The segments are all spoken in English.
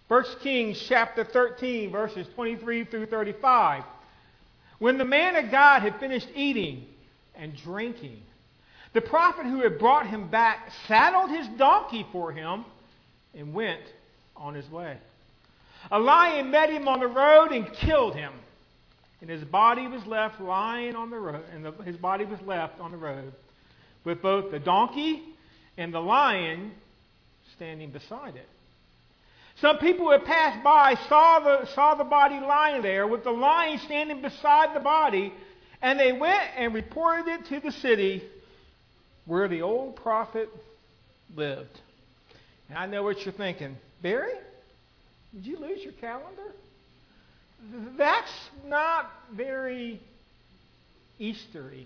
1 Kings chapter 13, verses 23 through 35. When the man of God had finished eating and drinking, the prophet who had brought him back saddled his donkey for him and went on his way. A lion met him on the road and killed him, and his body was left lying on the road. His body was left on the road, with both the donkey and the lion standing beside it. Some people who had passed by saw the body lying there with the lion standing beside the body, and they went and reported it to the city where the old prophet lived. And I know what you're thinking. Barry, did you lose your calendar? That's not very Eastery.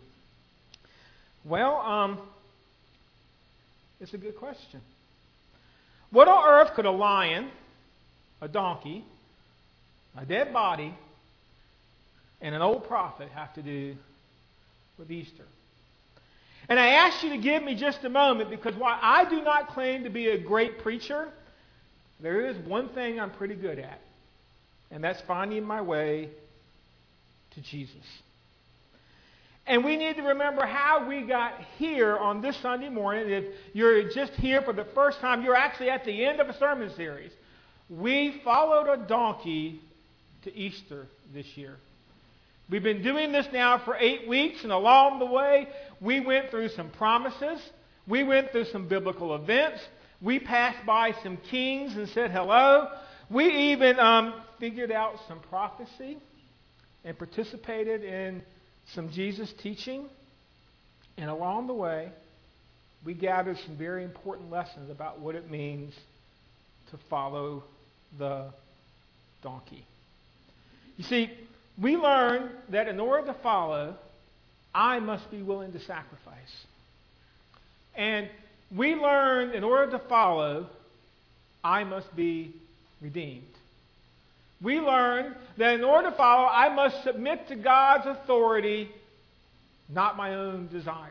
Well, it's a good question. What on earth could a lion, a donkey, a dead body, and an old prophet have to do with Easter? And I ask you to give me just a moment, because while I do not claim to be a great preacher, there is one thing I'm pretty good at, and that's finding my way to Jesus. And we need to remember how we got here on this Sunday morning. If you're just here for the first time, you're actually at the end of a sermon series. We followed a donkey to Easter this year. We've been doing this now for 8 weeks, and along the way, we went through some promises. We went through some biblical events. We passed by some kings and said hello. We even figured out some prophecy and participated in some Jesus teaching. And along the way, we gathered some very important lessons about what it means to follow the donkey. You see, we learned that in order to follow, I must be willing to sacrifice. And we learned in order to follow, I must be redeemed. We learned that in order to follow, I must submit to God's authority, not my own desires.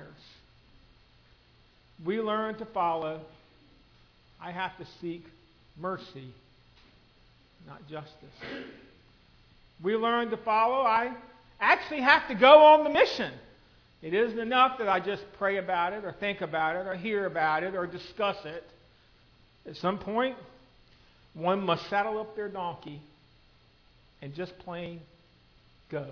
We learned to follow, I have to seek mercy, not justice. We learned to follow, I actually have to go on the mission. It isn't enough that I just pray about it or think about it or hear about it or discuss it. At some point, one must saddle up their donkey and just plain go.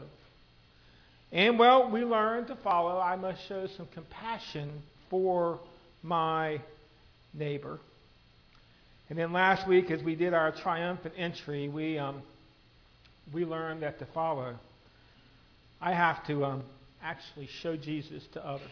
And well, we learned to follow, I must show some compassion for my neighbor. And then last week, as we did our triumphant entry, we learned that to follow, I have to actually show Jesus to others.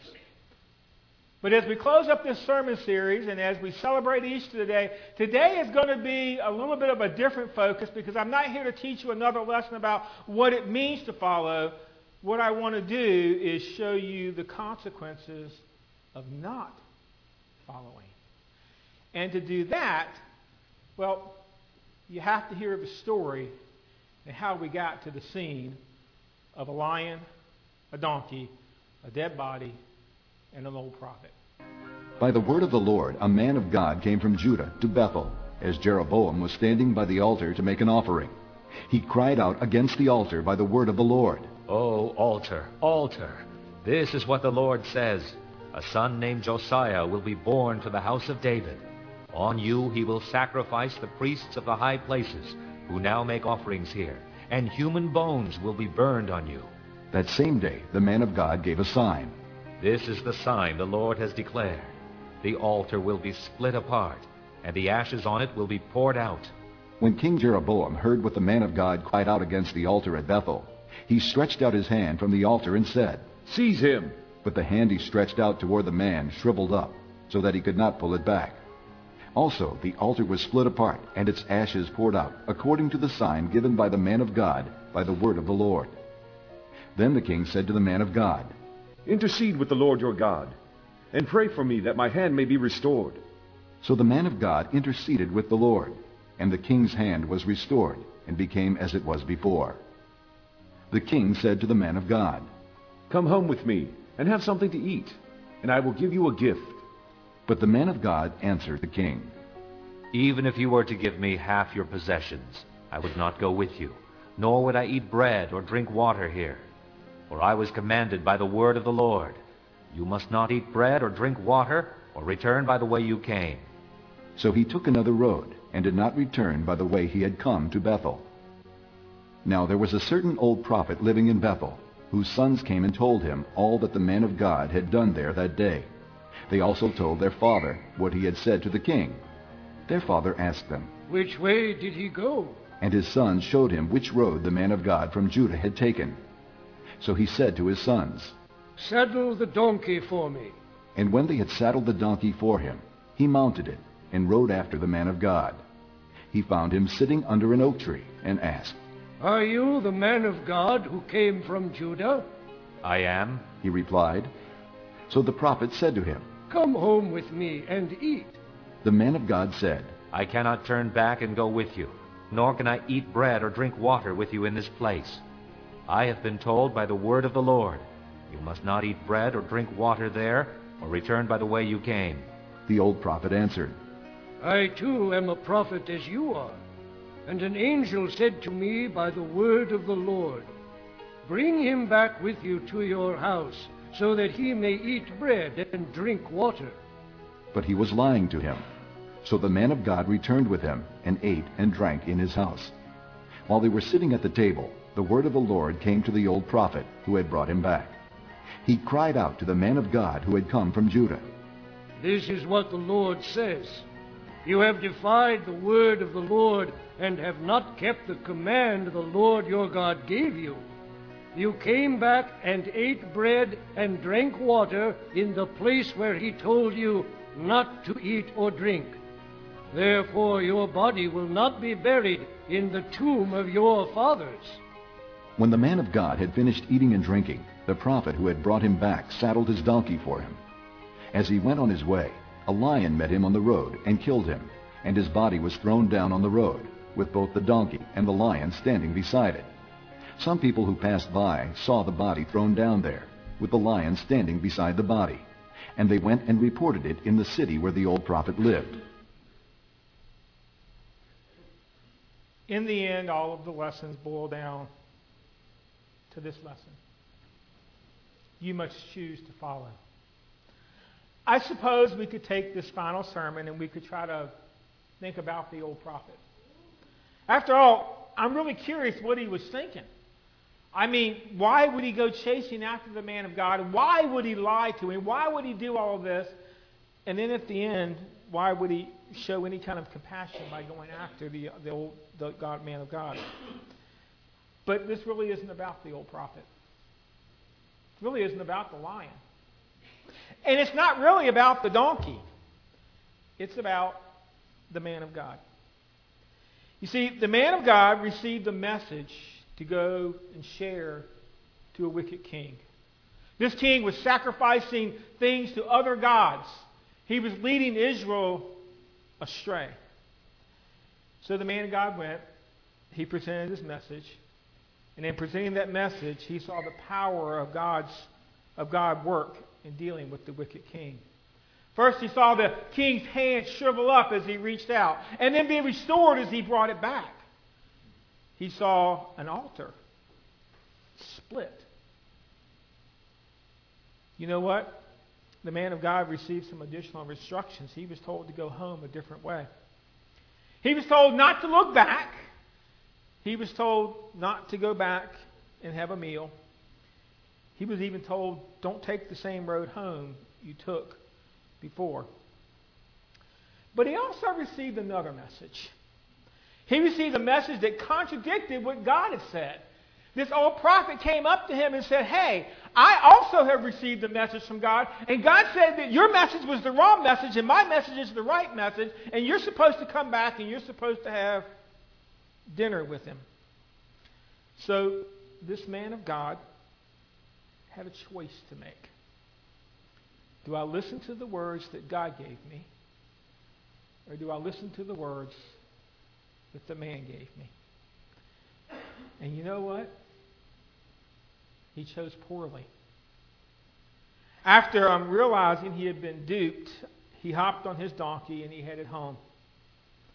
But as we close up this sermon series and as we celebrate Easter today is going to be a little bit of a different focus, because I'm not here to teach you another lesson about what it means to follow. What I want to do is show you the consequences of not following. And to do that, well, you have to hear the story and how we got to the scene of a lion, a donkey, a dead body, and an old prophet. By the word of the Lord, a man of God came from Judah to Bethel, as Jeroboam was standing by the altar to make an offering. He cried out against the altar by the word of the Lord. "O altar, altar, this is what the Lord says. A son named Josiah will be born to the house of David. On you he will sacrifice the priests of the high places, who now make offerings here, and human bones will be burned on you." That same day the man of God gave a sign. "This is the sign the Lord has declared. The altar will be split apart, and the ashes on it will be poured out." When King Jeroboam heard what the man of God cried out against the altar at Bethel, he stretched out his hand from the altar and said, "Seize him!" But the hand he stretched out toward the man shriveled up, so that he could not pull it back. Also the altar was split apart, and its ashes poured out, according to the sign given by the man of God by the word of the Lord. Then the king said to the man of God, "Intercede with the Lord your God, and pray for me that my hand may be restored." So the man of God interceded with the Lord, and the king's hand was restored, and became as it was before. The king said to the man of God, "Come home with me, and have something to eat, and I will give you a gift." But the man of God answered the king, Even if you were to give me half your possessions, I would not go with you, nor would I eat bread or drink water here. For I was commanded by the word of the Lord, you must not eat bread or drink water, or return by the way you came. So he took another road, and did not return by the way he had come to Bethel. Now there was a certain old prophet living in Bethel, whose sons came and told him all that the man of God had done there that day. They also told their father what he had said to the king. Their father asked them, "Which way did he go?" And his sons showed him which road the man of God from Judah had taken. So he said to his sons, "Saddle the donkey for me." And when they had saddled the donkey for him, he mounted it, and rode after the man of God. He found him sitting under an oak tree, and asked, "Are you the man of God who came from Judah?" I am. He replied. So the prophet said to him, "Come home with me and eat." The man of God said, I cannot turn back and go with you, nor can I eat bread or drink water with you in this place. I have been told by the word of the Lord, you must not eat bread or drink water there, or return by the way you came. The old prophet answered, "I too am a prophet as you are. And an angel said to me by the word of the Lord, bring him back with you to your house, so that he may eat bread and drink water." But he was lying to him. So the man of God returned with him, and ate and drank in his house. While they were sitting at the table, the word of the Lord came to the old prophet who had brought him back. He cried out to the man of God who had come from Judah. "This is what the Lord says. You have defied the word of the Lord, and have not kept the command the Lord your God gave you. You came back and ate bread and drank water in the place where he told you not to eat or drink. Therefore your body will not be buried in the tomb of your fathers." When the man of God had finished eating and drinking, the prophet who had brought him back saddled his donkey for him. As he went on his way, a lion met him on the road and killed him, and his body was thrown down on the road, with both the donkey and the lion standing beside it. Some people who passed by saw the body thrown down there, with the lion standing beside the body, and they went and reported it in the city where the old prophet lived. In the end, all of the lessons boil down to this lesson. You must choose to follow. I suppose we could take this final sermon and we could try to think about the old prophet. After all, I'm really curious what he was thinking. I mean, why would he go chasing after the man of God? Why would he lie to him? Why would he do all of this? And then at the end, why would he show any kind of compassion by going after the man of God? But this really isn't about the old prophet. It really isn't about the lion. And it's not really about the donkey. It's about the man of God. You see, the man of God received a message to go and share to a wicked king. This king was sacrificing things to other gods. He was leading Israel astray. So the man of God went. He presented his message. And in presenting that message, he saw the power of God work in dealing with the wicked king. First, he saw the king's hand shrivel up as he reached out, and then be restored as he brought it back. He saw an altar split. You know what? The man of God received some additional instructions. He was told to go home a different way. He was told not to look back. He was told not to go back and have a meal. He was even told, don't take the same road home you took before. But he also received another message. He received a message that contradicted what God had said. This old prophet came up to him and said, hey, I also have received a message from God, and God said that your message was the wrong message, and my message is the right message, and you're supposed to come back, and you're supposed to have dinner with him. So this man of God had a choice to make. Do I listen to the words that God gave me, or do I listen to the words that the man gave me? And you know what? He chose poorly. After realizing he had been duped, he hopped on his donkey and he headed home.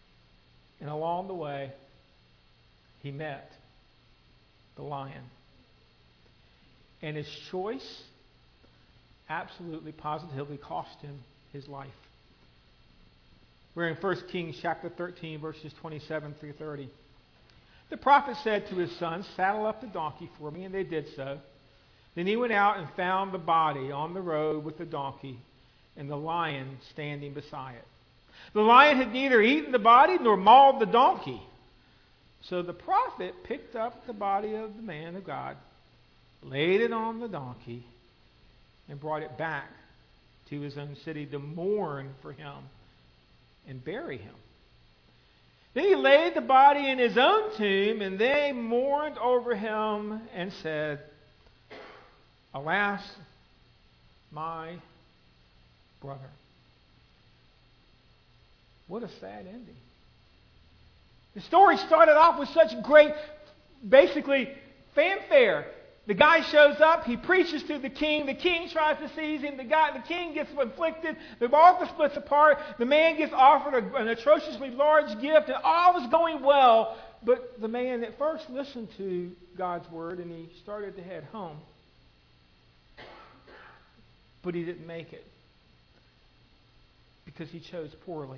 And along the way, he met the lion. And his choice absolutely, positively cost him his life. We're in 1 Kings chapter 13, verses 27 through 30. The prophet said to his sons, "Saddle up the donkey for me," and they did so. Then he went out and found the body on the road with the donkey and the lion standing beside it. The lion had neither eaten the body nor mauled the donkey. So the prophet picked up the body of the man of God, laid it on the donkey, and brought it back to his own city to mourn for him and bury him. Then he laid the body in his own tomb, and they mourned over him and said, "Alas, my brother." What a sad ending. The story started off with such great, basically, fanfare. The guy shows up, he preaches to the king tries to seize him, the king gets afflicted, the altar splits apart, the man gets offered an atrociously large gift, and all was going well. But the man at first listened to God's word, and he started to head home. But he didn't make it, because he chose poorly.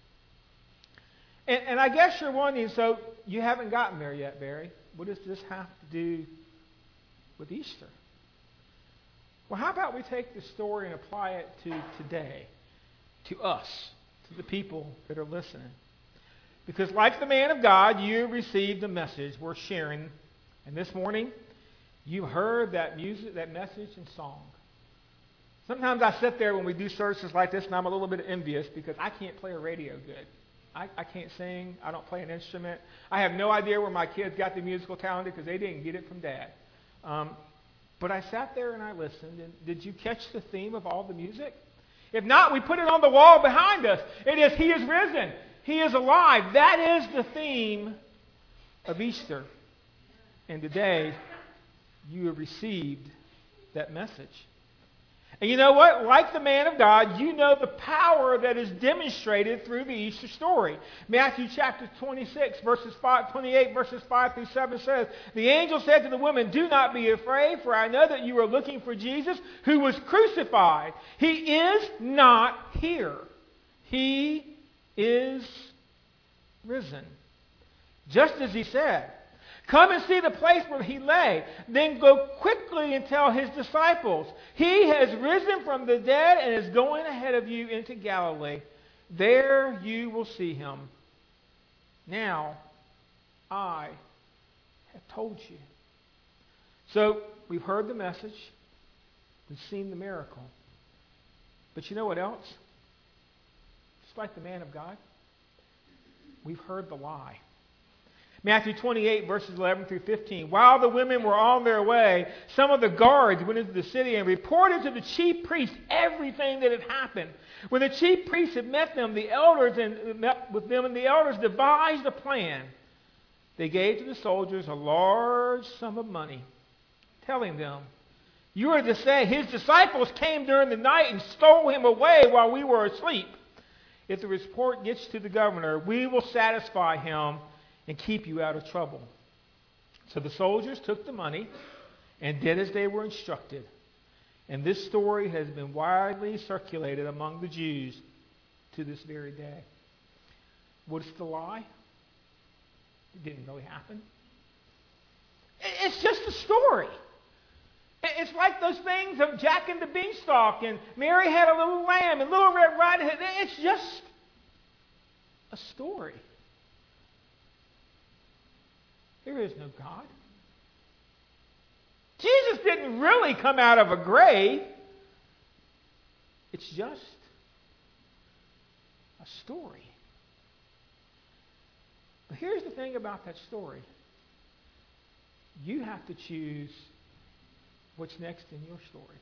And I guess you're wondering, so you haven't gotten there yet, Barry. What does this have to do with Easter? Well, how about we take the story and apply it to today, to us, to the people that are listening. Because like the man of God, you received a message worth sharing. And this morning, you heard that music, that message and song. Sometimes I sit there when we do services like this, and I'm a little bit envious because I can't play a radio good. I can't sing. I don't play an instrument. I have no idea where my kids got the musical talent because they didn't get it from Dad. But I sat there and I listened. And did you catch the theme of all the music? If not, we put it on the wall behind us. It is, He is risen. He is alive. That is the theme of Easter. And today, you have received that message. And you know what? Like the man of God, you know the power that is demonstrated through the Easter story. Matthew chapter 28, verses 5 through 7 says, "The angel said to the woman, 'Do not be afraid, for I know that you are looking for Jesus, who was crucified. He is not here. He is risen, just as he said. Come and see the place where he lay. Then go quickly and tell his disciples, he has risen from the dead and is going ahead of you into Galilee. There you will see him. Now, I have told you.'" So, we've heard the message. We've seen the miracle. But you know what else? Just like the man of God, we've heard the lie. Matthew 28, verses 11 through 15. "While the women were on their way, some of the guards went into the city and reported to the chief priests everything that had happened. When the chief priests had met the elders devised a plan. They gave to the soldiers a large sum of money, telling them, 'You are to say, his disciples came during the night and stole him away while we were asleep. If the report gets to the governor, we will satisfy him and keep you out of trouble.' So the soldiers took the money and did as they were instructed. And this story has been widely circulated among the Jews to this very day." What's the lie? It didn't really happen. It's just a story. It's like those things of Jack and the Beanstalk, and Mary had a little lamb, and Little Red Riding Hood. It's just a story. There is no God. Jesus didn't really come out of a grave. It's just a story. But here's the thing about that story. You have to choose what's next in your story.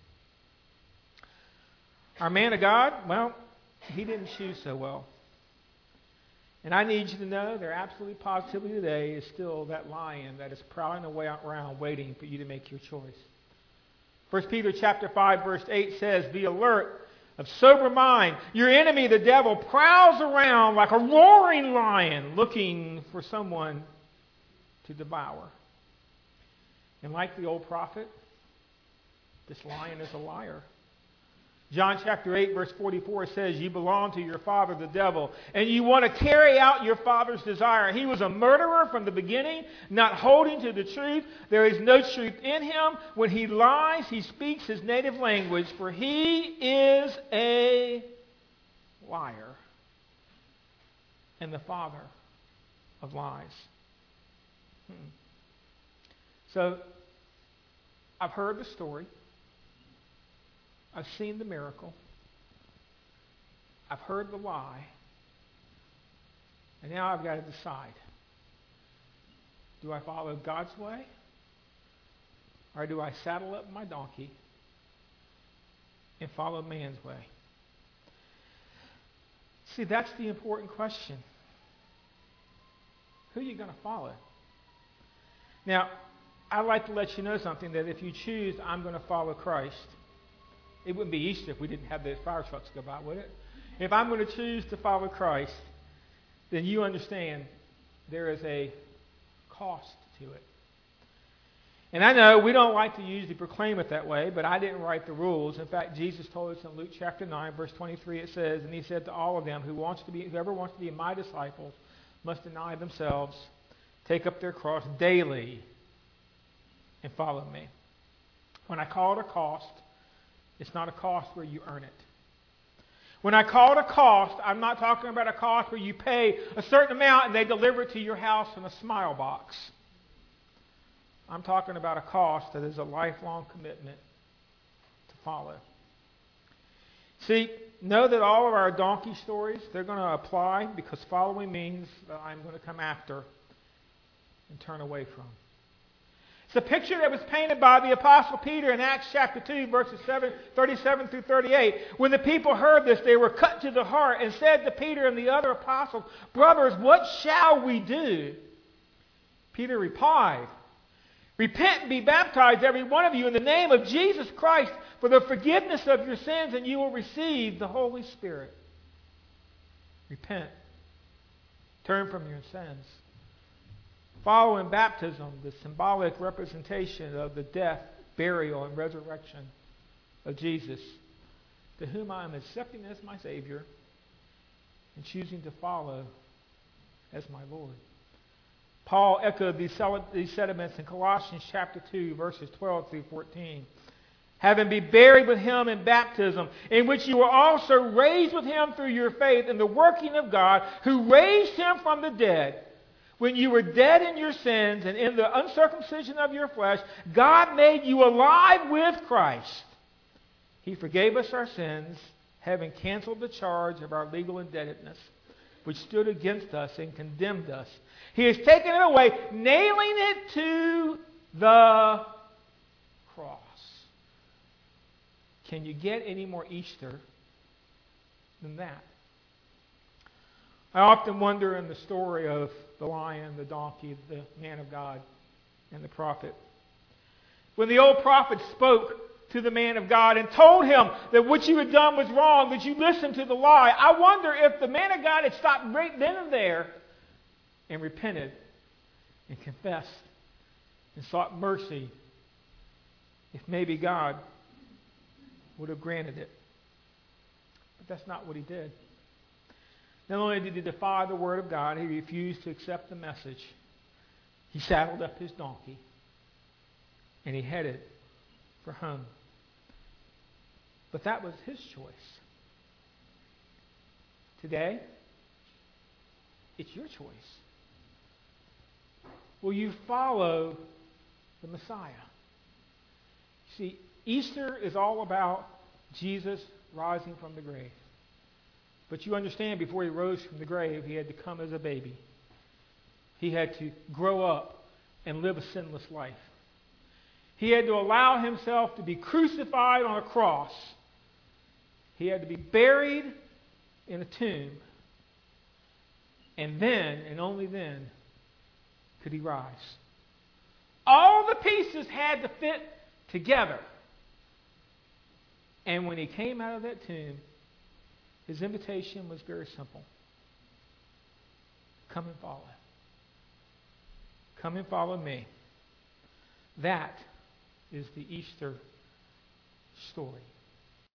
Our man of God, well, he didn't choose so well. And I need you to know there absolutely positively today is still that lion that is prowling around waiting for you to make your choice. 1 Peter chapter 5 verse 8 says, "Be alert of sober mind. Your enemy, the devil, prowls around like a roaring lion looking for someone to devour. And like the old prophet, this lion is a liar. John chapter 8 verse 44 says, you belong to your father the devil, and you want to carry out your father's desire. He was a murderer from the beginning, not holding to the truth. There is no truth in him. When he lies, he speaks his native language, for he is a liar and the father of lies. So, I've heard the story. I've seen the miracle. I've heard the lie. And now I've got to decide. Do I follow God's way? Or do I saddle up my donkey and follow man's way? See, that's the important question. Who are you going to follow? Now, I'd like to let you know something, that if you choose, I'm going to follow Christ, it wouldn't be Easter if we didn't have those fire trucks go by, would it? If I'm going to choose to follow Christ, then you understand there is a cost to it. And I know we don't like to usually proclaim it that way, but I didn't write the rules. In fact, Jesus told us in Luke chapter 9, verse 23, it says, and he said to all of them, whoever wants to be my disciples must deny themselves, take up their cross daily, and follow me. When I call it a cost, it's not a cost where you earn it. When I call it a cost, I'm not talking about a cost where you pay a certain amount and they deliver it to your house in a smile box. I'm talking about a cost that is a lifelong commitment to follow. See, know that all of our donkey stories, they're going to apply, because following means that I'm going to come after and turn away from. It's a picture that was painted by the Apostle Peter in Acts chapter 2, verses 37 through 38. When the people heard this, they were cut to the heart and said to Peter and the other apostles, brothers, what shall we do? Peter replied, repent and be baptized, every one of you, in the name of Jesus Christ for the forgiveness of your sins, and you will receive the Holy Spirit. Repent. Turn from your sins. Follow in baptism the symbolic representation of the death, burial, and resurrection of Jesus, to whom I am accepting as my Savior and choosing to follow as my Lord. Paul echoed these sentiments in Colossians chapter 2, verses 12 through 14. Having been buried with him in baptism, in which you were also raised with him through your faith in the working of God, who raised him from the dead. When you were dead in your sins and in the uncircumcision of your flesh, God made you alive with Christ. He forgave us our sins, having canceled the charge of our legal indebtedness, which stood against us and condemned us. He has taken it away, nailing it to the cross. Can you get any more Easter than that? I often wonder in the story of the lion, the donkey, the man of God, and the prophet. When the old prophet spoke to the man of God and told him that what you had done was wrong, that you listened to the lie, I wonder if the man of God had stopped right then and there and repented and confessed and sought mercy, if maybe God would have granted it. But that's not what he did. Not only did he defy the word of God, he refused to accept the message. He saddled up his donkey and he headed for home. But that was his choice. Today, it's your choice. Will you follow the Messiah? See, Easter is all about Jesus rising from the grave. But you understand, before he rose from the grave, he had to come as a baby. He had to grow up and live a sinless life. He had to allow himself to be crucified on a cross. He had to be buried in a tomb. And then, and only then, could he rise. All the pieces had to fit together. And when he came out of that tomb, His invitation was very simple. Come and follow. Come and follow me. That is the Easter story.